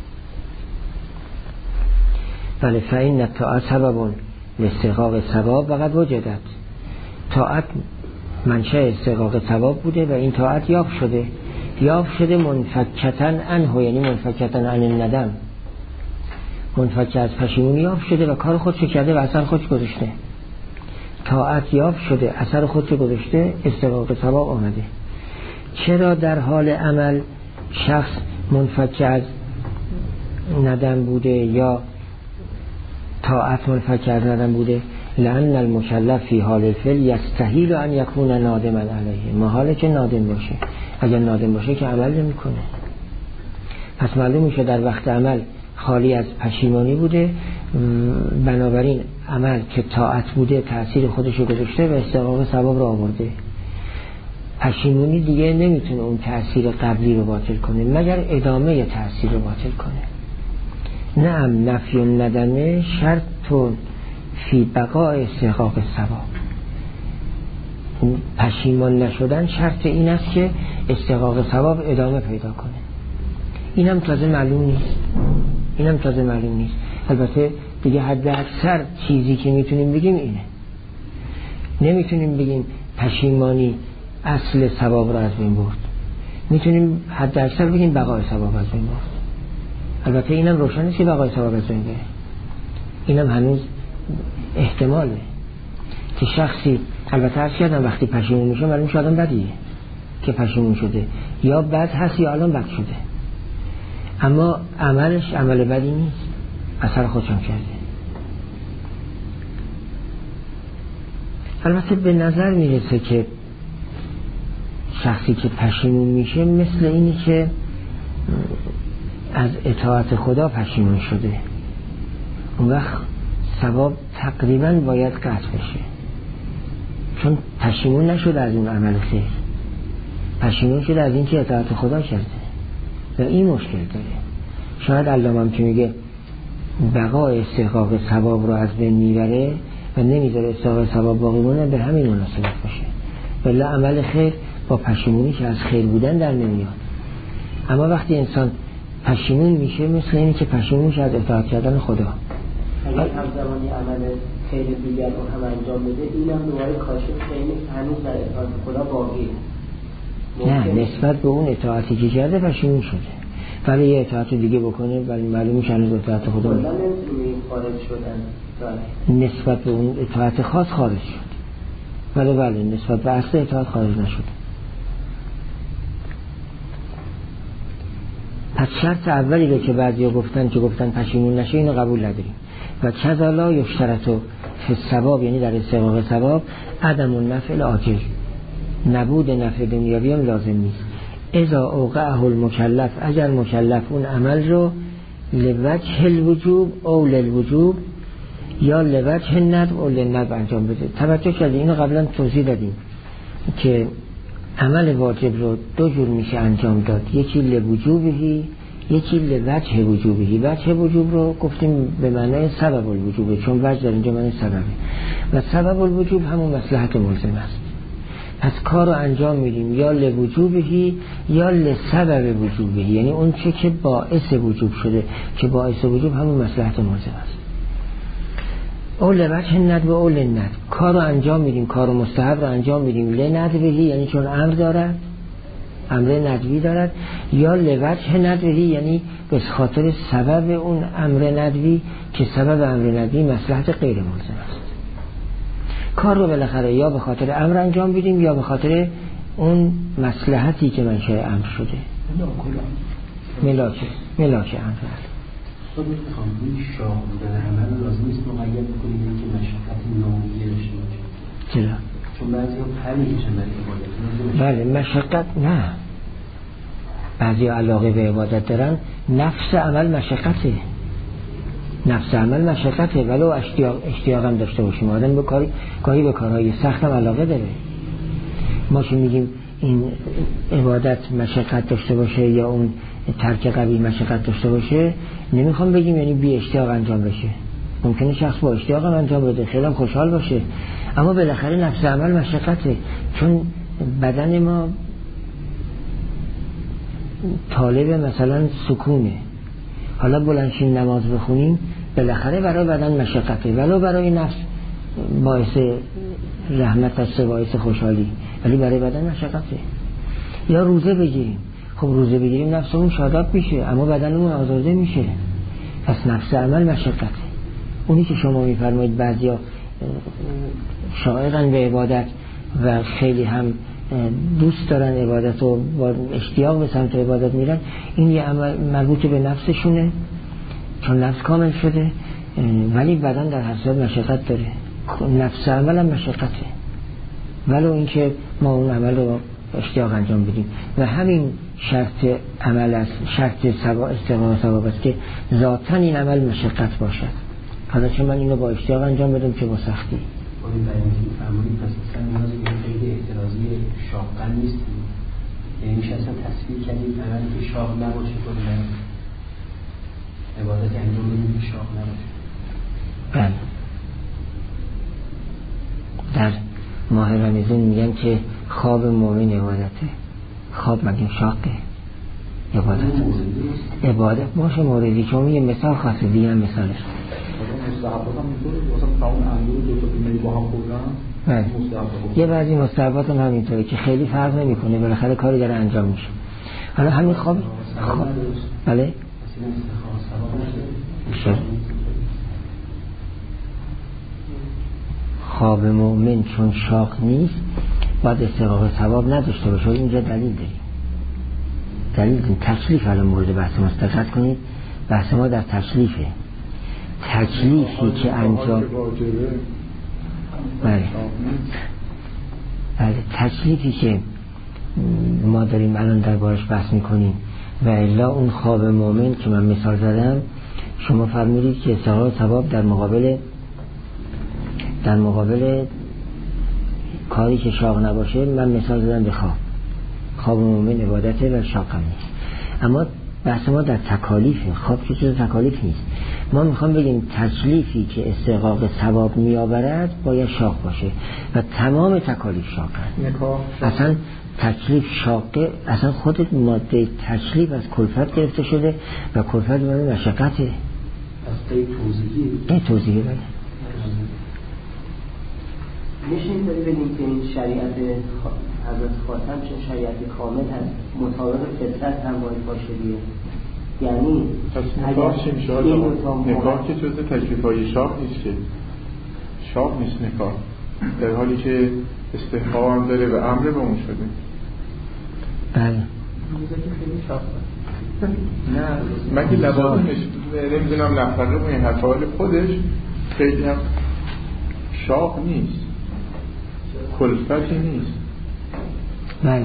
بله، فإن الطاعة سبب لاستحقاق ثواب وقد وجدت. طاعت منشأ استحقاق ثواب بوده و این طاعت یافت شده یافت شده منفکتاً عنه، یعنی منفکتاً عن الندم، منفک از پشیمونی یافت شده و کار خودشو کرده و اثر خودش گذاشته. طاعت یافت شده، اثر خودشو گذاشته، استحقاق ثواب آمده. چرا در حال عمل شخص منفک از ندم بوده یا طاعت منفک از ندم بوده؟ لأن المکلف فی حال الفعل یستحیل ان یکون نادما علیه، محاله که نادم باشه. اگر نادم باشه که عمل نمی کنه. پس معلوم میشه در وقت عمل خالی از پشیمانی بوده، بنابراین عمل که طاعت بوده تأثیر خودشو گذاشته و استحقاق ثواب رو آورده. پشیمانی دیگه نمیتونه اون تأثیر قبلی رو باطل کنه مگر ادامه تأثیر رو باطل کنه. نعم نفی الندم شرط فی بقاء استحقاق ثواب. پشیمان نشدن شرط این است که استحقاق ثواب ادامه پیدا کنه. اینم تازه معلوم نیست اینم تازه معلوم نیست البته دیگه حد اکثر چیزی که میتونیم بگیم اینه. نمیتونیم بگیم پشیمانی اصل ثواب رو از بین برد، میتونیم حد اکثر بگیم بقای ثواب از بین برد. البته اینم روشن نیست که بقای ثواب از بین بره، اینم هنوز احتماله که شخصی، البته هر کردم وقتی پشیمون میشه معلوم شده آدم بدیه که پشیمون شده، یا بد هست یا الان بد شده، اما عملش عمل بدی نیست، اثر خودشم کرده. البته به نظر میرسه که شخصی که پشیمون میشه مثل اینی که از اطاعت خدا پشیمون شده، اون وقت ثواب تقریبا باید قطع بشه، چون پشیمون نشده از اون عمل خیر، پشیمون شده از این که اطاعت خدا کرده و این مشکل داره. شاید علامه هم که میگه بقای استحقاق ثواب رو از بین میبره و نمیذاره استحقاق ثواب باقی مونه، به همین مناسبت باشه. بله عمل خیر با پشیمونی که از خیر بودن در نمیاد. اما وقتی انسان پشیمون میشه مثل اینی که پشیمون میشه از اطاعت کردن خدا. اگر همزمانی عمل خیر دیگر رو هم انجام بده، اینم دوباره کاشف خیلی هنوز در اطاعت خدا باقیه. نه، نسبت به اون اطاعتی که کرده پشیمون شده، ولی یه اطاعت دیگه بکنه ولی معلوم میشه هنوز اطاعت خدا نیست. خارج شدن نسبت به اون اطاعت خاص خارج شد، ولی بله نسبت به اصل اطاعت خارج نشد. پس شرط اولی رو که بعضیا گفتن که گفتن پشیمون نشه اینو قبول نداریم. و کذا لا یشترط فی الثواب، یعنی در استحقاق ثواب عدم النفع العاجل، نبود نفع دنیوی هم لازم نیست. اذا اوقعه المکلف، اگر مکلف اون عمل رو لوجه الوجوب او للوجوب یا لوجه الندب او للندب انجام بده. توجه کردید اینو قبلا توضیح دادیم که عمل واجب رو دو جور میشه انجام داد، یکی لوجوبهی یکی لوجه وجوبهی. وجه وجوب رو گفتیم به معنای سبب الوجوبه، چون وجه در اینجا معنی سببه و سبب الوجوب همون مصلحت ملزم است. پس کار رو انجام میدیم یا لوجوبهی یا لسبب وجوبهی، یعنی اون چه که باعث وجوب شده که باعث وجوب همون مصلحت ملزم است. او لوجه الندب و او للندب، کار رو انجام میدیم، کار رو مستحب رو انجام میدیم لندبهی، یعنی چون امر دارد امر ندبی دارد، یا لوجه ندبی یعنی به خاطر سبب اون امر ندبی که سبب امر ندبی مصلحت غیر ملزم است. کار رو بالاخره یا به خاطر امر انجام بدیم یا به خاطر اون مصلحتی که منشأ امر شده. ملاک ملاک امر. خود خانمی شاه بودن عمل لازم نیست مقید بکنیم که مشقت نوعیه داشته باشه. چرا؟ چون بعضی ها پلی میشن برای عبادت. بله مشقت نه. بعضی ها علاقه به عبادت دارن، نفس عمل مشقته. نفس عمل مشقته ولو اشتیاق اشتیاق هم داشته باشیم. آدم به کاری کاری به کارهای سخت هم علاقه داره. ما که میگیم این عبادت مشقت داشته باشه یا اون ترک قبیح مشقت داشته باشه، نمیخوام بگیم یعنی بی اشتیاق انجام بشه. ممکنه شخص با اشتیاق هم انجام بده، خیلی هم خوشحال باشه، اما بالاخره نفس عمل مشقته. چون بدن ما طالب مثلا سکونه، حالا بلندشین نماز بخونیم بالاخره برای بدن مشقته، ولو برای نفس باعث رحمت است، باعث خوشحالی، ولی برای بدن مشقته. یا روزه بگیریم، خب روزه بگیریم نفسمون شاداب میشه اما بدنمون آزرده میشه، پس نفس عمل مشقته. اونی که شما میفرمایید بعضیا شائقن به عبادت و خیلی هم دوست دارن عبادت و با اشتیاق به سمت عبادت میرن، این یه عمل مربوط به نفسشونه چون نفس کامل شده، ولی بدن در هر صورت مشقت داره. نفس عمل هم مشقته ولو اینکه ما اون عمل رو اشتیاق انجام بدیم. و همین شرط عمل است، شرط استقامت ثواب است که ذاتاً این عمل مشقت باشد. حالا چه من اینو با اشتیاق انجام بدم چه با سختی. این بیانیتی فرمودید پس اصلا نیاز به خیلی احترازی شاقن نیست، یعنی میشه اصلا تصویر کردید عملی که شاق نباشه کنه عبادت انجام بدیم که شاق نباشه. بله در ماه رمضان میگن که خواب مومن عبادته. خواب مگه شاقه؟ عبادت عبادت باشه موردی که میگه مثال خاصه دیگه هم مثالش بله. یه بعضی مستحبات هم همینطوره که خیلی فرق نمیکنه، بالاخره کاری داره انجام میشه. حالا همین خواب خواب بله خواب مومن چون شاق نیست باید استحقاق ثواب نداشته باشه. اینجا دلیل داریم، دلیل داریم. تکلیف الان مورد بحث ما دقت کنید، بحث ما در تکلیفه. تکلیفی که انجام بله بله تکلیفی که ما داریم الان دربارش بحث میکنیم و الا اون خواب مومن که من مثال زدم، شما فرمودید که استحقاق ثواب در مقابل در مقابل کاری که شاق نباشه. من مثال زدم به خواب. خواب مومن عبادته و شاق نیست. اما بحث ما در تکالیفه. خواب که چیز تکالیف نیست. ما میخوام بگیم تکلیفی که استحقاق ثواب میآورد باید شاق باشه و تمام تکالیف شاقه. اصلا تکلیف شاقه، اصلا خود ماده تکلیف از کلفت گرفته شده و کلفت ماده مشقته. از قید توضیحی قید توضیحی بله. میشه اینطوری بگیم که این شریعت حضرت خاتم چون شریعت کامل هست مطابق فطرت هم باید باشه دیگه. یعنی نکاح چی میشه؟ نکاح که جز تکلیف‌های شاق نیست، که شاق نیست نکاح، در حالی که استحقاق هم داره و امر به اون شده. بله نه مگه لوازمش نمیدونم نفره و این حفال خودش خیلی هم شاق نیست، کلفتی نیست. بله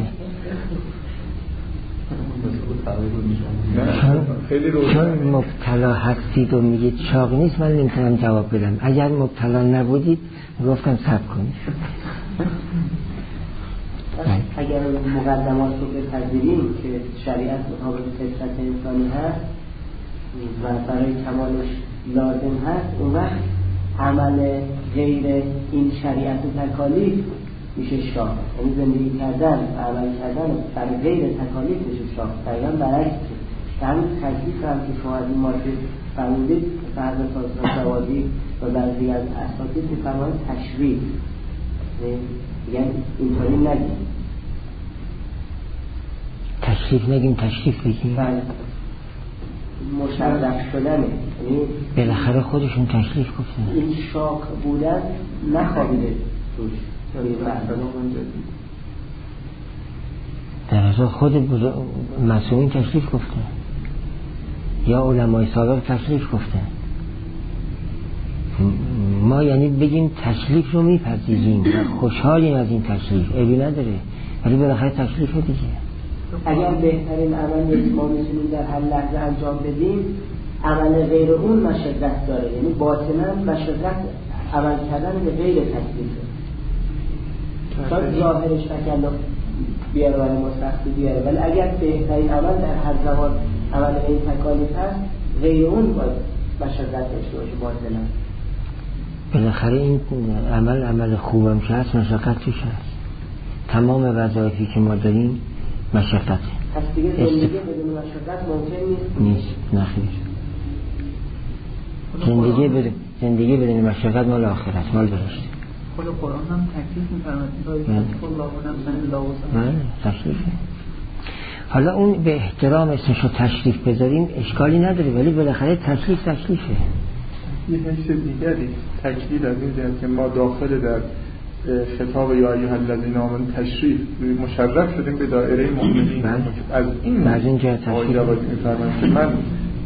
خیلی چون مبتلا هستید و میگید شاق نیست من نمیتونم جواب بدم. اگر مبتلا نبودید گفتم صبر کنید. اگر مقدمات رو بپذیریم که شریعت مطابق فطرت انسانی هست و برای کمالش لازم هست، اون وقت عمل غیر این شریعت و تکالیف میشه شاق. یعنی زندگی کردن و عمل کردن برای غیر تکالیف میشه شاق. دقیقا برعکس که همین تکلیف هم که شما از این ماده فرمودید فرض اساس زوادی و بعضی از اساسید که فرمان تشریع یعنی اینطوری نگید. تشریف نگیم تشریف بگیم. مشرف شدنه، یعنی بالاخره خودشون تشریف گفتن. این شاک بودن نخوابیده توش. در اصل خود مسئولین تشریف گفتن یا علمای سابق تشریف گفتن. ما یعنی بگیم تشریف رو میپذیریم و خوشحالیم از این تشریف، عیبی نداره، ولی بالاخره تشریف رو دیگه. اگر بهترین عمل ما میتونیم در هر لحظه انجام بدیم، عمل غیر اون مشقت داره، یعنی باطنا مشقت عمل کردن به غیر تکلیفه. شاید ظاهرش تکلف بیاره ولی ما سختی بیاره، ولی اگر بهترین عمل در هر زمان عمل این تکالیف هست، غیر اون باید مشقت داشته باشه باطنا. بالاخره این عمل عمل خوبم که هست مشقت توش هست. تمام وظایفی که ما داریم مشقته. پس دیگه زندگی بدون مشقت ممکن نیست؟ نیست، نخیر. زندگی بدون زندگی بدون مشقت مال آخرت، مال بهشت. خود قرآن هم تکلیف می‌فرماید که الله نفسن الا وسعها. بله، تشریفه. حالا اون به احترام اسمشو تشریف بذاریم اشکالی نداره، ولی بالاخره تشریف تشریفه. یه حیث دیگری تکلیف از این جهت که ما داخل در خطاب یا ایها الذین آمنوا تشریف مشرف شدیم به دایره مؤمنین. از این از این جهت تشریف می‌فرمایند که من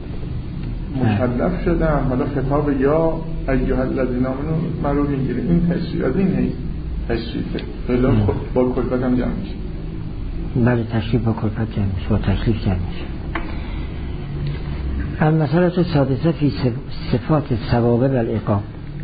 مشرف شدم، حالا خطاب یا ایها الذین آمنوا من رو میگیره. این تشریف از این حیث تشریفه، الا با کلفت هم جمع میشه. بله، تشریف با کلفت جمع میشه، با تشریف جمع میشه. المسئله السادسه فی صفات الثواب و العقاب.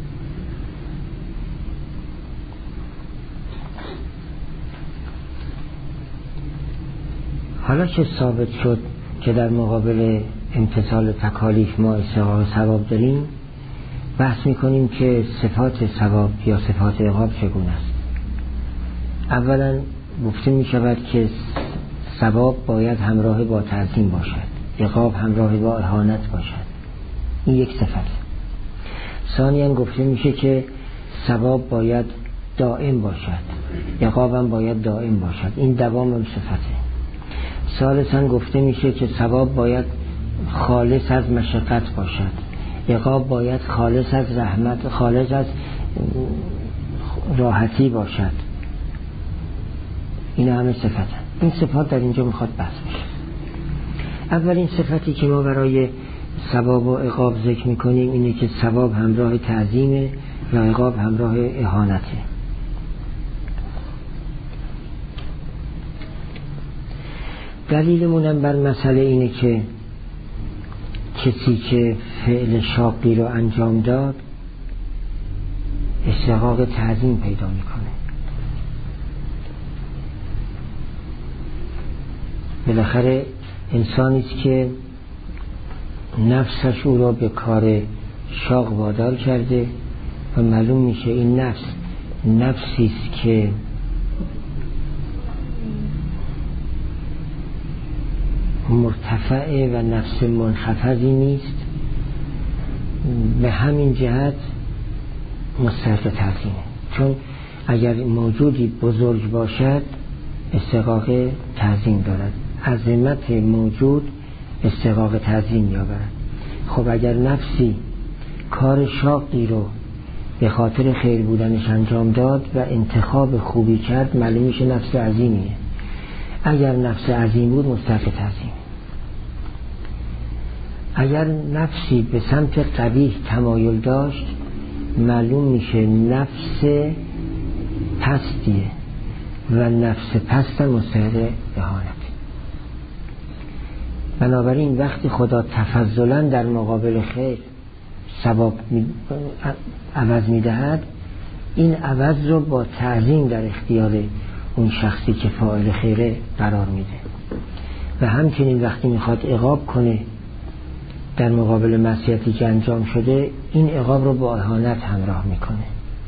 حالا که ثابت شد که در مقابل امتثال تکالیف ما استحقاق ثواب داریم، بحث میکنیم که صفات ثواب یا صفات عقاب چگونه است. اولا گفته میشود که ثواب باید همراه با تعظیم باشد، عقاب همراه با اهانت باشد. این یک صفت. ثانیاً گفته میشه که ثواب باید دائم باشد، عقاب هم باید دائم باشد. این دوام هم صفته. ثالثاً گفته میشه که ثواب باید خالص از مشقت باشد، عقاب باید خالص از رحمت، خالص از راحتی باشد. این همه صفت. این صفات در اینجا میخواد بحث بشه. اولین صفتی که ما برای ثواب و عقاب ذکر میکنیم اینه که ثواب همراه تعظیمه و عقاب همراه اهانته. دلیلمونم بر مسئله اینه که کسی که فعل شاقی رو انجام داد استحقاق تعظیم پیدا میکنه. بالاخره انسانیست که نفسش او را به کار شاق وادار کرده و معلوم میشه این نفس نفسیست که مرتفعه و نفس منخفضی نیست، به همین جهت مستحق تعظیمه. چون اگر موجودی بزرگ باشد استحقاق تعظیم دارد، عظمت موجود استحقاق تعظیم یابد. خب اگر نفسی کار شاقی رو به خاطر خیر بودنش انجام داد و انتخاب خوبی کرد، معلوم میشه نفس عظیمیه. اگر نفس عظیم بود مستحق تعظیم. اگر نفسی به سمت قبیح تمایل داشت، معلوم میشه نفس پستیه و نفس پست مستحق اهانت. بنابراین وقتی خدا تفضلا در مقابل خیر ثواب عوض میدهد، این عوض رو با تعظیم در اختیار اون شخصی که فاعل خیره قرار میده. و همچنین وقتی میخواد عقاب کنه در مقابل معصیتی که انجام شده، این عقاب رو با اهانت همراه میکنه.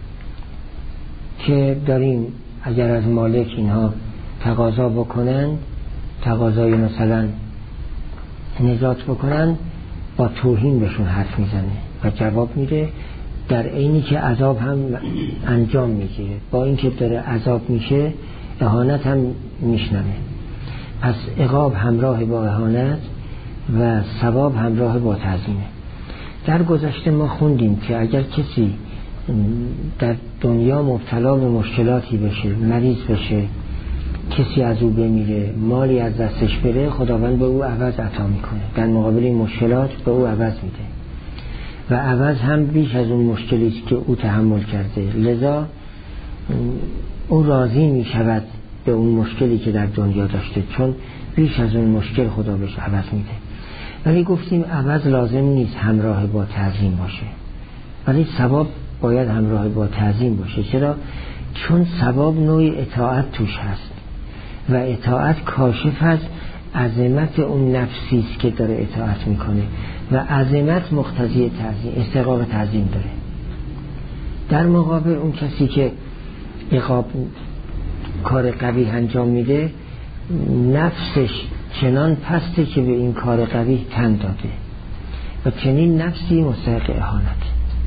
که داریم اگر از مالک اینها تقاضا بکنن، تقاضای مثلا نجات بکنن، با توهین بهشون حرف میزنه و جواب میده، در عینی که عذاب هم انجام میگیره. با اینکه داره عذاب میشه اهانت هم میشنوه. از عقاب همراه با اهانت و ثواب همراه با تعظیمه. در گذشته ما خوندیم که اگر کسی در دنیا مبتلا به مشکلاتی بشه، مریض بشه، کسی از او بمیره، مالی از دستش بره، خداوند به او عوض عطا میکنه، در مقابل این مشکلات به او عوض میده و عوض هم بیش از اون مشکلی است که او تحمل کرده، لذا او راضی میشود به اون مشکلی که در دنیا داشته، چون بیش از اون مشکل خدا بهش عوض میده. ولی گفتیم عوض لازم نیست همراه با تعظیم باشه، ولی ثواب باید همراه با تعظیم باشه. چرا؟ چون ثواب نوعی اطاعت توش هست و اطاعت کاشف از عظمت اون نفسی است که داره اطاعت میکنه و عظمت مقتضی تعظیم، استحقاق تعظیم داره. در مقابل اون کسی که عقاب کار قبیح انجام میده، نفسش چنان پسته که به این کار قبیح تن داده و چنین نفسی مستحق اهانت.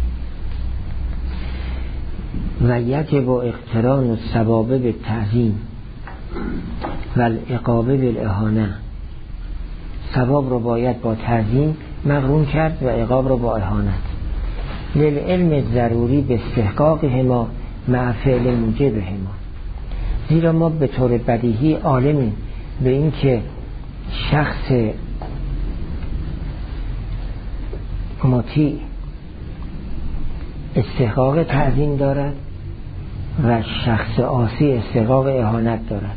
و یجب اقتران الثواب بالتعظیم و العقاب بالاهانه. ثواب رو باید با تعظیم مقرون کرد و عقاب رو با اهانت. للعلم ضروری به استحقاقهما مع فعل موجبهما. زیرا ما به طور بدیهی عالمیم به این که شخص مطیع استحقاق تعظیم دارد و شخص عاصی استحقاق اهانت دارد.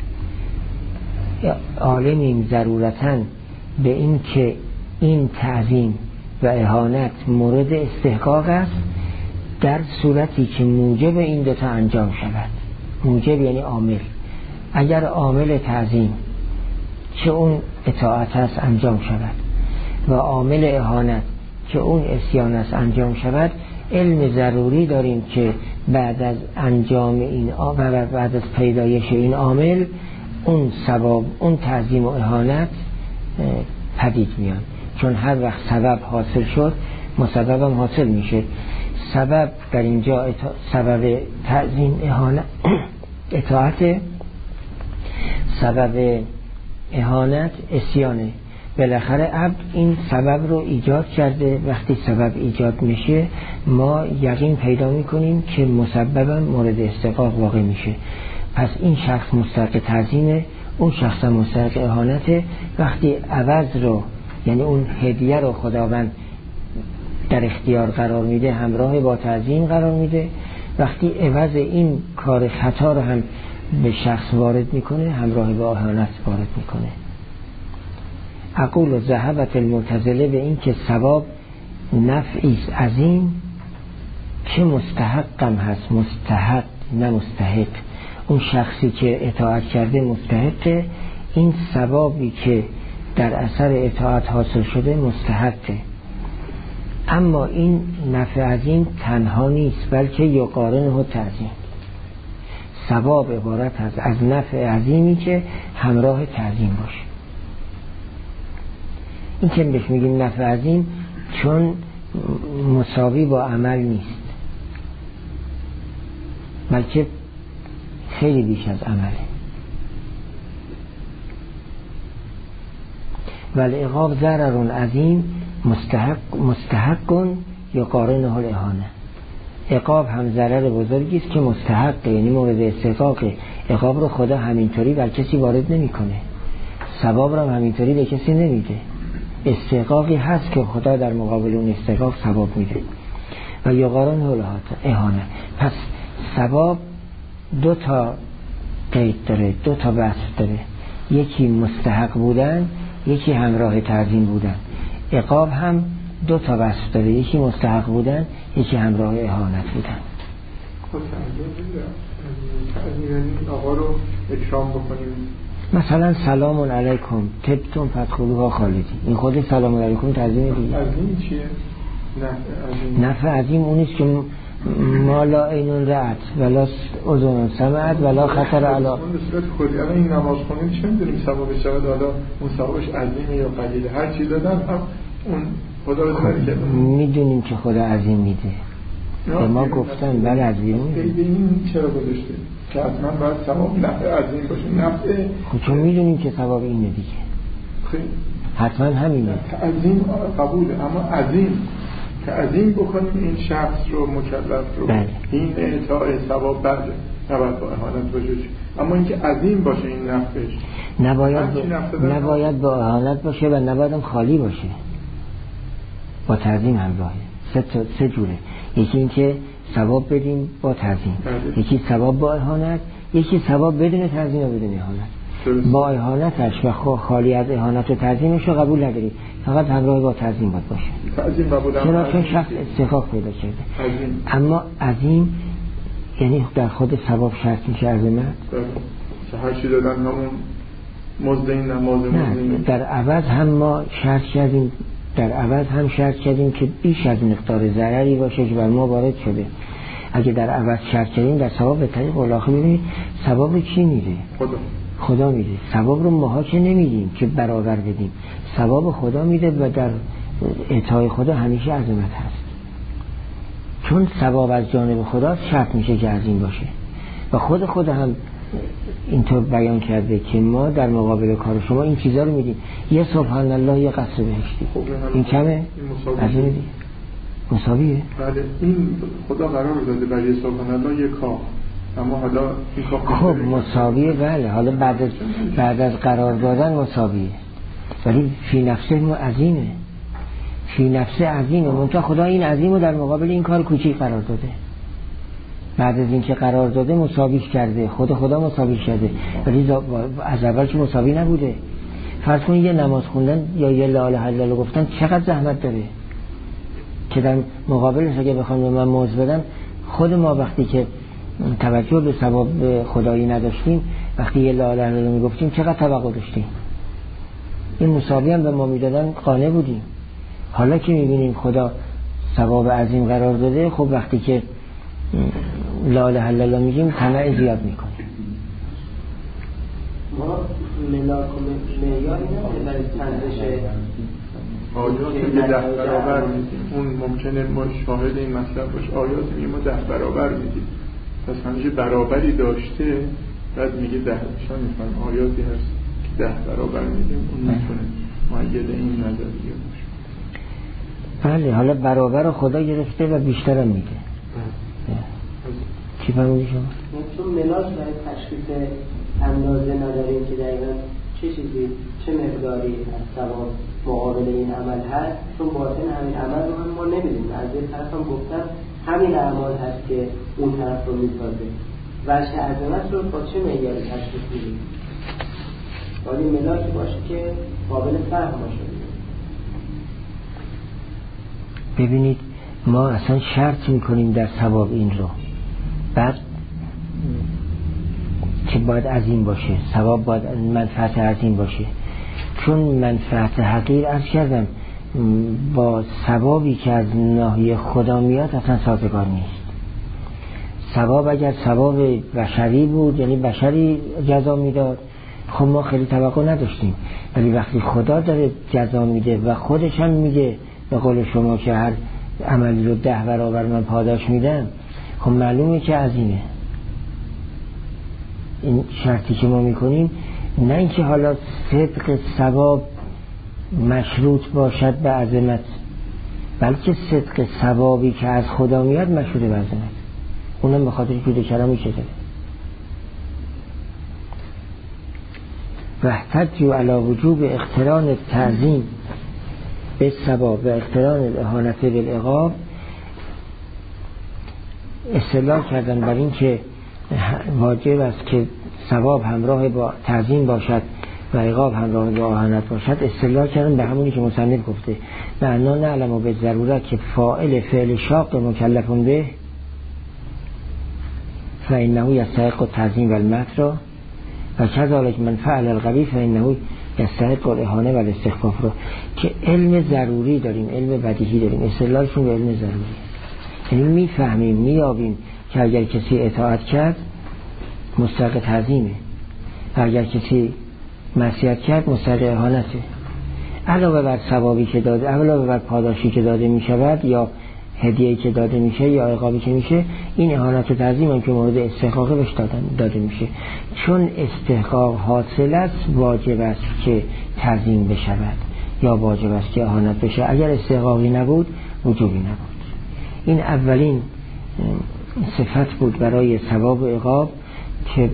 عالمیم ضرورتاً به این که این تعظیم و اهانت مورد استحقاق است در صورتی که موجب این دوتا انجام شود. موجب یعنی عامل. اگر عامل تعظیم که اون اطاعت است انجام شود و عامل اهانت که اون عصیان است انجام شود، علم ضروری داریم که بعد از انجام این و بعد از پیدایش این عامل اون ثواب، اون تعظیم و اهانت پدید میان. چون هر وقت سبب حاصل شد مسبب هم حاصل میشه. سبب در اینجا اتا... سبب تعظیم اهانت اطاعت، سبب اهانت عصیانه. بالاخره عبد این سبب رو ایجاد کرده. وقتی سبب ایجاد میشه ما یقین پیدا میکنیم که مسببم مورد استحقاق واقع میشه. پس این شخص مستحق تعظیمه، اون شخص مستحق اهانته. وقتی عوض رو یعنی اون هدیه رو خداوند در اختیار قرار میده، همراه با تعظیم قرار میده. وقتی عوض این کار خطا رو هم به شخص وارد میکنه، همراه با اهانت وارد میکنه. اقول و ذهبت المعتزله به این که ثواب نفعی عظیم که مستحقم هست، مستحق نه مستحق. اون شخصی که اطاعت کرده مستحقه، این ثوابی که در اثر اطاعت حاصل شده مستحقه. اما این نفع عظیم تنها نیست بلکه یقارنه تعظیم. ثواب عبارت است از نفع عظیمی که همراه تعظیم باشه. این که بهش میگیم نفع عظیم چون مساوی با عمل نیست بلکه خیلی بیش از عمله. والعقاب ضرر عظیم مستحق مستحق یقارنه الاهانه. عقاب هم ضرر بزرگی است که مستحق یعنی مورد استحقاق. عقاب رو خدا همینطوری بر کسی وارد نمیکنه، ثواب رو همینطوری به کسی نمیده. استحقاقی هست که خدا در مقابل اون استحقاق ثواب میده. و یقارنه الاهانه. پس ثواب دو تا قید داره، دو تا وصف داره. یکی مستحق بودن، یکی همراه تعظیم بودن. عقاب هم دو تا وصف داره، یکی مستحق بودن، یکی همراه اهانت بودن. خب تعظیم آقا رو اکرام بکنیم. مثلا سلام علیکم تبتون فدخلوها خالدین، این خود سلام علیکم تعظیم دیگه. تعظیم چیه؟ نفع عظیم اونیست که ما لا عین رأت ولا اذن سمعت ولا خطر علی. اون به صورت کلی الان این نماز خونیم چه می‌دونیم ثوابش چقدر، حالا اون ثوابش عظیمه یا قلیله، هر چیز دادن هم اون خدا رو بارک. میدونیم که خدا عظیم میده. به ما گفتن بله عظیم. این چرا گذاشته؟ که حتما باید ثواب نفع عظیم باشه. نفع خب چون میدونیم که ثواب اینه دیگه، خیلی حتما همینه. عظیم قبوله، اما عظیم که عظیم بکنیم این شخص رو مکلف رو بله. این اعطاء ثواب بده، نباید با اهانت باشه، اما اینکه عظیم باشه این نفعش، نباید ب... نباید با اهانت باشه و نباید هم خالی باشه، با تعظیم همراهه. سه تا سه جوره، یکی اینکه ثواب بدیم با تعظیم، یکی ثواب با اهانت، یکی ثواب بدون تعظیم و بدون اهانت. درست. با اهانتش و خالی از اهانت و تعظیمش رو قبول نداری، فقط همراه با تعظیم باید باشه. تعظیم قبول، چرا؟ چون شخص استحقاق پیدا کرده. عظیم. اما عظیم یعنی در خود ثواب شرط میشه عظمت. هر چی دادن همون مزد این نماز مزد. در عوض هم ما شرط کردیم، در عوض هم شرط کردیم که بیش از مقدار ضرری باشه که بر ما وارد شده. اگه در عوض شرط کردیم در ثواب به طریق الاخر میبینید ثواب کی میده؟ خدا. خدا میده. ثواب رو ماها که نمیدیم که برابر بدیم، ثواب خدا میده و در اعطای خدا همیشه عظمت هست. چون ثواب از جانب خدا شرط میشه که عظیم باشه و خود خدا هم اینطور بیان کرده که ما در مقابل کار شما این چیزا رو میدیم. یه سبحان الله یه قصر بهشتی، این کمه؟ عظیم دیگه مساویه. بله این خدا قرار داده برای سبحان الله یه کار، اما حالا این کار خب مساویه. بله حالا بعد از بعد از قرار دادن مساویه، ولی فی نفسه ما عظیمه، فی نفسه عظیمه. منتها خدا این عظیم رو در مقابل این کار کوچیک قرار داده. بعد از اینکه قرار داده مساویش کرده، خود خدا مساویش کرده، ولی از اول که مساوی نبوده. فرض کنید یه نماز خوندن یا یه لا اله الا الله گفتن چقدر زحمت داره که در مقابلش اگه بخوام به من موز بدم، خود ما وقتی که توجه به ثواب خدایی نداشتیم، وقتی یه لا اله الا الله میگفتیم چقدر توقع داشتیم، این مساوی هم به ما میدادن قانع بودیم. حالا که میبینیم خدا ثواب عظیم قرار داده، خب وقتی که لا اله الا الله میگیم طمع زیاد میکنه. ما ملاک و معیاری نداره برای چندش آیات یه ده برابر میدیم. اون ممکنه ما شاهد این مطلب باشه، آیات میگه ما ده برابر میدیم، پس همیشه برابری داشته، بعد میگه ده شان میفهم آیاتی هست که ده برابر میدیم، اون میتونه معید این نظریه باشه. بله حالا برابر خدا گرفته و بیشتر هم میده. چی فرمودی شما؟ چون ملاک برای تشخیص اندازه نداریم که دقیقا چه چیزی چه مقداری از ثواب مقابل این عمل هست، چون باطن همین عمل رو هم ما نمیدونیم. از یک طرف هم گفتم همین اعمال هست که اون طرف رو میسازه. وجه عظمت رو با چه معیاری تشخیص میدیم؟ باید ملاکی باشه که قابل فهم باشه. ببینید ما اصلا شرط میکنیم در ثواب این رو، بعد که باید عظیم باشه، ثواب باید منفعت عظیم باشه. چون منفعت حقیر عرض کردم با ثوابی که از ناحیه خدا میاد اصلا سازگار نیست. ثواب اگر ثواب بشری بود، یعنی بشری جزا میداد، خب ما خیلی توقع نداشتیم. ولی وقتی خدا داره جزا میده و خودش هم میگه به قول شما که هر عملی رو ده برابر من پاداش میدم، خب معلومه که عظیمه. این شرطی که ما میکنیم نه اینکه حالا صدق ثواب مشروط باشد به عظمت، بلکه صدق ثوابی که از خدا میاد مشروط به عظمت. اونم به خاطر که کلامی شده و احتجوا علی وجوب اقتران التعظیم به ثواب و اقتران الاهانت بالعقاب. استدلال کردن بر این که واجب است که ثواب همراه با تعظیم باشد و عقاب همراه با اهانت باشد. استدلال کردن به همونی که مصنف گفته معنا نعلم و به ضرورت که فاعل فعل شاق مکلفون به فإنه یستحق التعظیم و المدح را و کذالک من فعل القوی فإنه یستحق الاهانه و الاستخفاف را. که علم ضروری داریم، علم بدیهی داریم. استدلالشون به علم ضروری، یعنی میفهمیم میابیم که اگر کسی اطاعت کرد مستحق تعظیمه و اگر کسی معصیت کرد مستحق اهانته. علاوه بر ثوابی که داده، علاوه بر پاداشی که داده می شود یا هدیه‌ای که داده میشه یا عقابی که میشه، این اهانت و تعظیم هم که مورد استحقاق بهش داده میشه. چون استحقاق حاصل است واجب است که تعظیم بشود یا واجب است که اهانت بشه. اگر استحقاقی نبود وجوبی نبود. این اولین صفت بود برای ثواب و عقاب که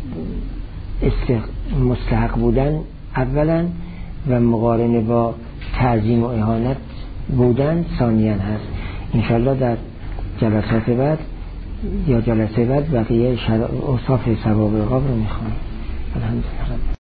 مستحق بودن اولا و مقارنه با تعظیم و اهانت بودن ثانیاً هست. انشاءالله در جلسات بعد یا جلسه بعد بقیه اوصاف ثواب و عقاب رو میخونیم. الحمدلله.